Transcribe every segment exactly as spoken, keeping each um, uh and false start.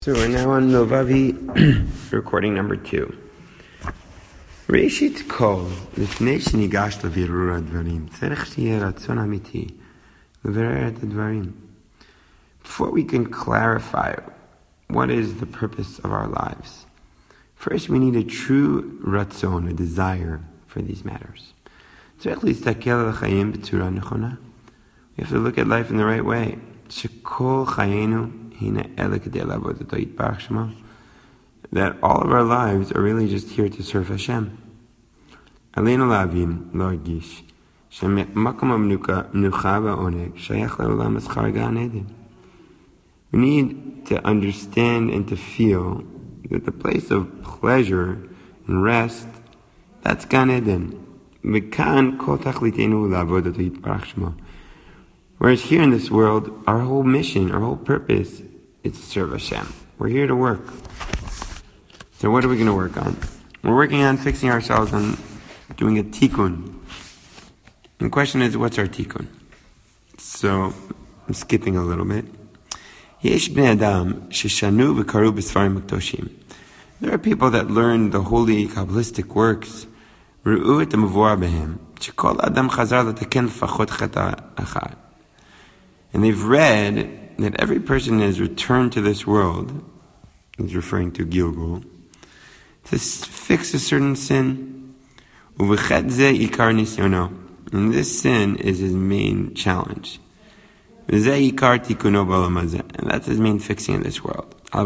So we're now on Novavi, recording number two. Reshit kol, לפני שניגש לבירור הדברים, צריך שיהיה רצון אמיתי לברר את הדברים. Before we can clarify what is the purpose of our lives, first we need a true ratzon, a desire for these matters. צריך להסתכל על החיים בצורה נכונה. We have to look at life in the right way. שכל חיינו that all of our lives are really just here to serve Hashem. We need to understand and to feel that the place of pleasure and rest, that's Gan Eden. Whereas here in this world, our whole mission, our whole purpose is to serve Hashem. We're here to work. So what are we going to work on? We're working on fixing ourselves on doing a tikkun. And the question is, what's our tikkun? So, I'm skipping a little bit. Yesh bnei adam sheshanu v'karu b'sfarim hakdoshim. There are people that learn the holy Kabbalistic works. Ru'u et ha'mavor behem. Shekol adam chazar l'taken l'fachot chet echad. And they've read that every person has returned to this world, he's referring to Gilgul, to fix a certain sin. And this sin is his main challenge. And that's his main fixing in this world. But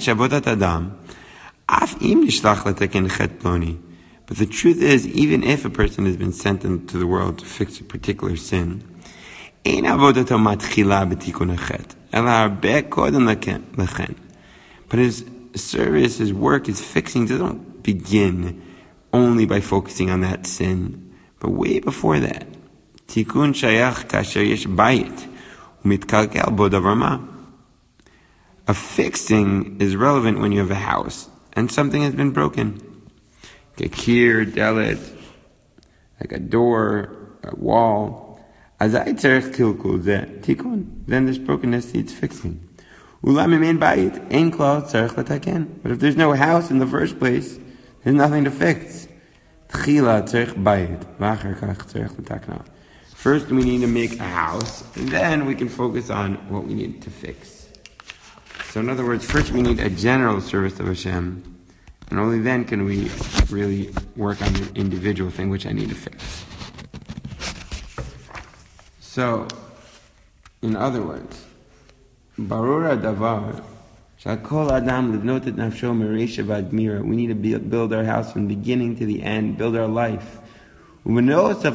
the truth is, even if a person has been sent into the world to fix a particular sin, but his service, his work, his fixing doesn't begin only by focusing on that sin, but way before that. Tikkun shayach kasher yesh bayit umitkalkel bo davar ma. A fixing is relevant when you have a house and something has been broken. Like a kir, delet, like a door, a wall. Then this brokenness needs fixing. But if there's no house in the first place, there's nothing to fix. First we need to make a house, and then we can focus on what we need to fix. So in other words, first we need a general service of Hashem, and only then can we really work on the individual thing which I need to fix. So, in other words, Barura Davar, Shakol Adam Livnot et Nafsho Meresha Vadmira. We need to build our house from the beginning to the end, build our life. In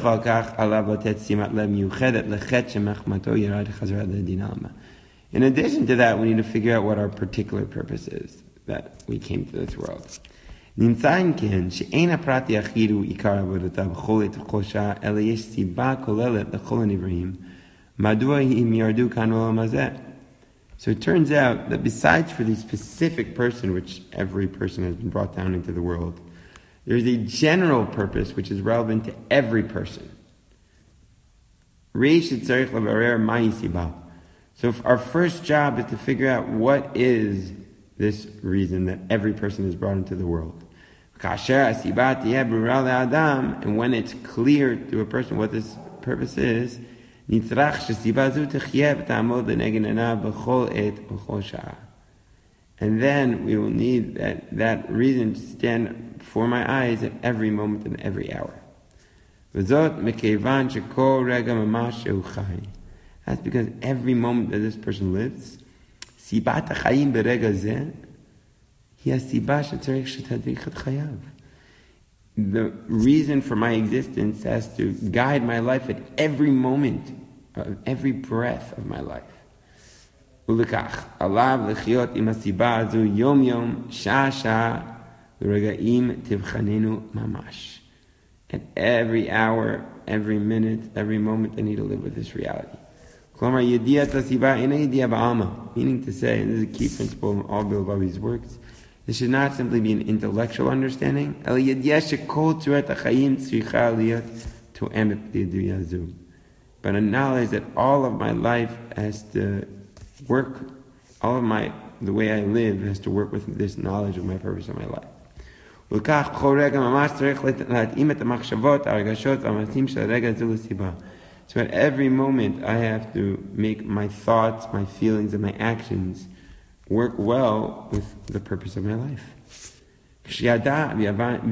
addition to that, we need to figure out what our particular purpose is, that we came to this world. נמצא כן שאין הפרט יחיד הוא עיקר עבודתה בכל עת ובכל שעה, אלא יש סיבה כוללת לכל הנבראים, מדוע הם ירדו כאן לעולם הזה. So it turns out that besides for the specific person, which every person has been brought down into the world, there's a general purpose which is relevant to every person. So if our first job is to figure out what is this reason that every person is brought into the world. And when it's clear to a person what this purpose is, and then we will need that, that reason to stand before my eyes at every moment and every hour. That's because every moment that this person lives, the reason for my existence has to guide my life at every moment, of every breath of my life. At every hour, every minute, every moment, I need to live with this reality. Meaning to say, and this is a key principle in all Bill Bobby's works, this should not simply be an intellectual understanding, but a knowledge that all of my life has to work, all of my the way I live has to work with this knowledge of my purpose of my life. So at every moment I have to make my thoughts, my feelings, and my actions work well with the purpose of my life. When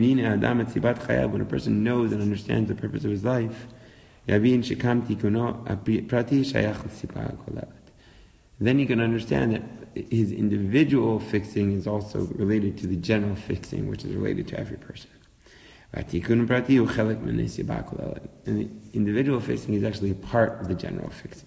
a person knows and understands the purpose of his life, then he can understand that his individual fixing is also related to the general fixing, which is related to every person. And the individual fixing is actually a part of the general fixing.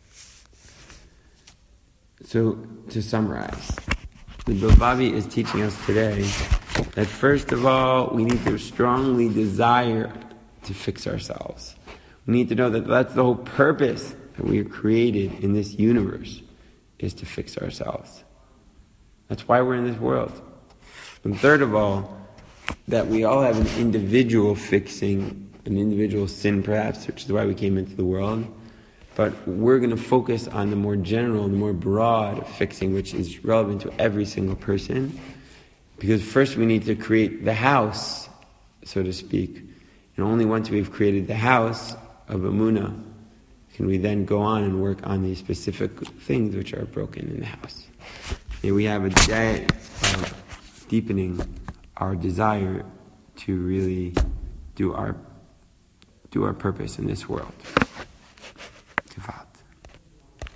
So, to summarize, the Bilvavi is teaching us today that first of all, we need to strongly desire to fix ourselves. We need to know that that's the whole purpose that we are created in this universe, is to fix ourselves. That's why we're in this world. And third of all, that we all have an individual fixing, an individual sin perhaps, which is why we came into the world. But we're going to focus on the more general, the more broad fixing, which is relevant to every single person. Because first we need to create the house, so to speak. And only once we've created the house of Emunah can we then go on and work on these specific things which are broken in the house. May we have a day of deepening our desire to really do our do our purpose in this world.